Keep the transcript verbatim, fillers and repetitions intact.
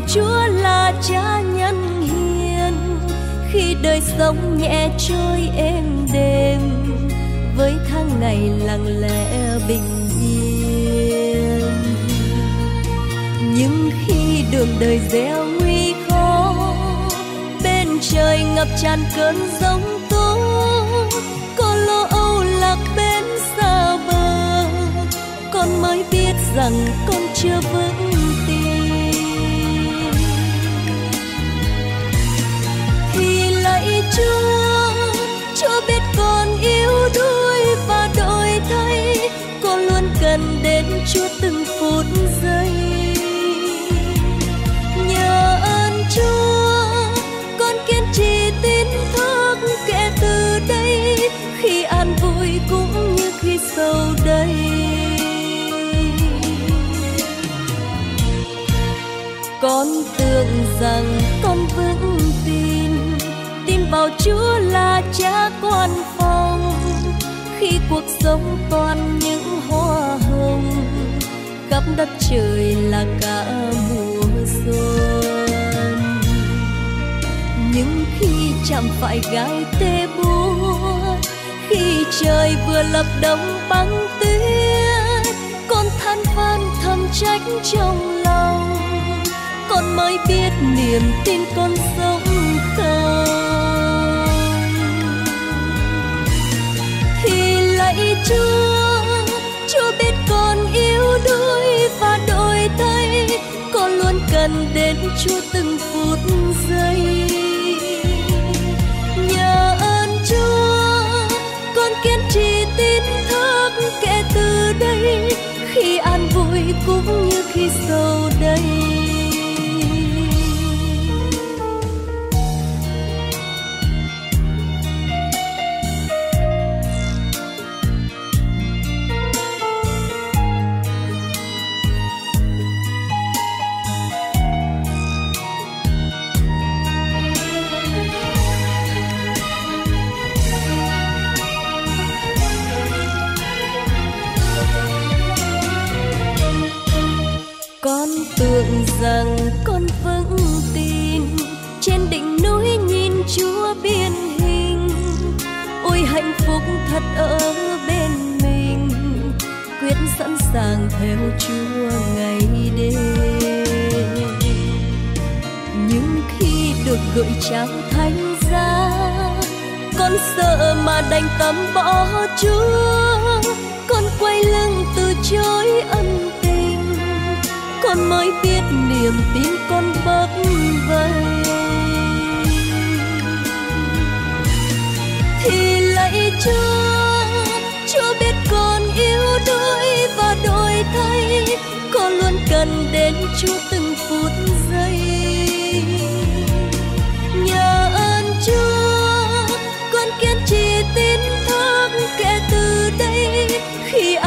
Chúa là cha nhân hiền, khi đời sống nhẹ trôi êm đềm, với tháng ngày lặng lẽ bình yên. Nhưng khi đường đời gieo nguy khó, bên trời ngập tràn cơn giông tố, có lo âu lạc bên xa bờ, con mới biết rằng con chưa vững tin. Thì lạy Chúa, Chúa biết con yếu đuối và đổi thay, con luôn cần đến Chúa từng phút giây. Nhờ ơn Chúa, con kiên trì tin thức kể từ đây, khi an vui cũng như khi sầu đây. Con tưởng rằng con vững tin, tin vào Chúa là cha quan phòng, khi cuộc sống toàn những hoa hồng, khắp đất trời là cả mùa xuân. Nhưng khi chạm phải gai tê buốt, khi trời vừa lập đông băng tuyết, con than van thầm trách trong lòng, con mới biết niềm tin con sống không. Thì lạy Chúa, Chúa biết con yếu đuối và đổi thay, con luôn cần đến Chúa từng phút giây. Nhờ ơn Chúa, con kiên trì tin thức kể từ đây, khi an vui cũng như khi sầu đây. Con tưởng rằng con vững tin, trên đỉnh núi nhìn Chúa biên hình, ôi hạnh phúc thật ở bên mình, quyết sẵn sàng theo Chúa ngày đêm. Nhưng khi được gửi trao thánh giá, con sợ mà đành tâm bỏ Chúa, con quay lưng từ chối ân tình, con mới biết niềm tin con bấp bênh. Thì lạy Chúa, Chúa biết con yếu đuối và đổi thay, con luôn cần đến Chúa từng phút giây. Nhờ ơn Chúa, con kiên trì tin thức kể từ đây, khi